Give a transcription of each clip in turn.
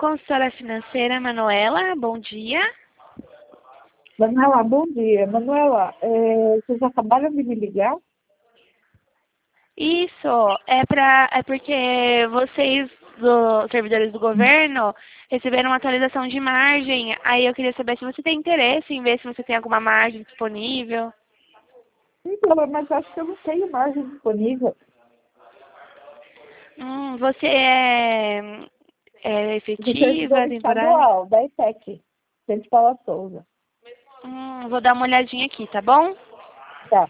consultora financeira Manuela, bom dia. Manuela, bom dia. Manuela, vocês acabaram de me ligar? Isso, é porque vocês, servidores do governo, receberam uma atualização de margem. Aí eu queria saber se você tem interesse em ver se você tem alguma margem disponível. Então, mas acho que eu não tenho margem disponível. Você é Do servidor efetiva, temporária? estadual, da ETEC, Centro Paula Souza. Vou dar uma olhadinha aqui, tá bom? Tá.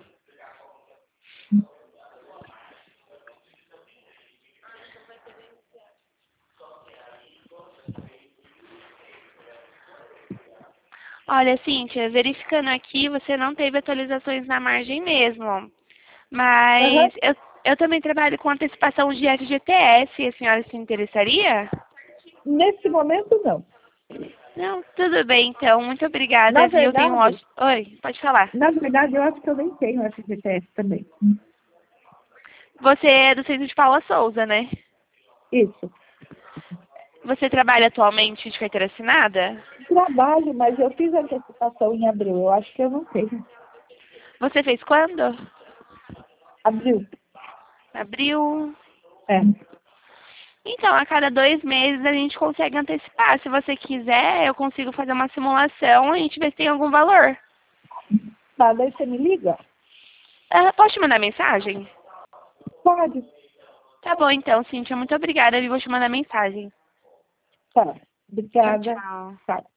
Olha, Cíntia, verificando aqui, você não teve atualizações na margem mesmo. Mas Aham. eu também trabalho com antecipação de FGTS. A senhora se interessaria? Nesse momento, não. Não, tudo bem, então. Muito Na obrigada, viu? Tenho um verdade, ótimo... Oi, pode falar. eu acho que eu nem tenho FGTS também. Você é do Centro de Paula Souza, né? Isso. Você trabalha atualmente de carteira assinada? Trabalho, mas eu fiz antecipação em abril. Eu acho que eu não tenho. Você fez quando? Abril. Abril. É. Então, a cada 2 meses a gente consegue antecipar. Se você quiser, eu consigo fazer uma simulação e a gente vê se tem algum valor. Tá, daí você me liga? Posso te mandar mensagem? Pode. Tá bom, então, Cíntia. Muito obrigada. Eu vou te mandar mensagem. Tá. Tchau, Obrigada. tchau. Tá.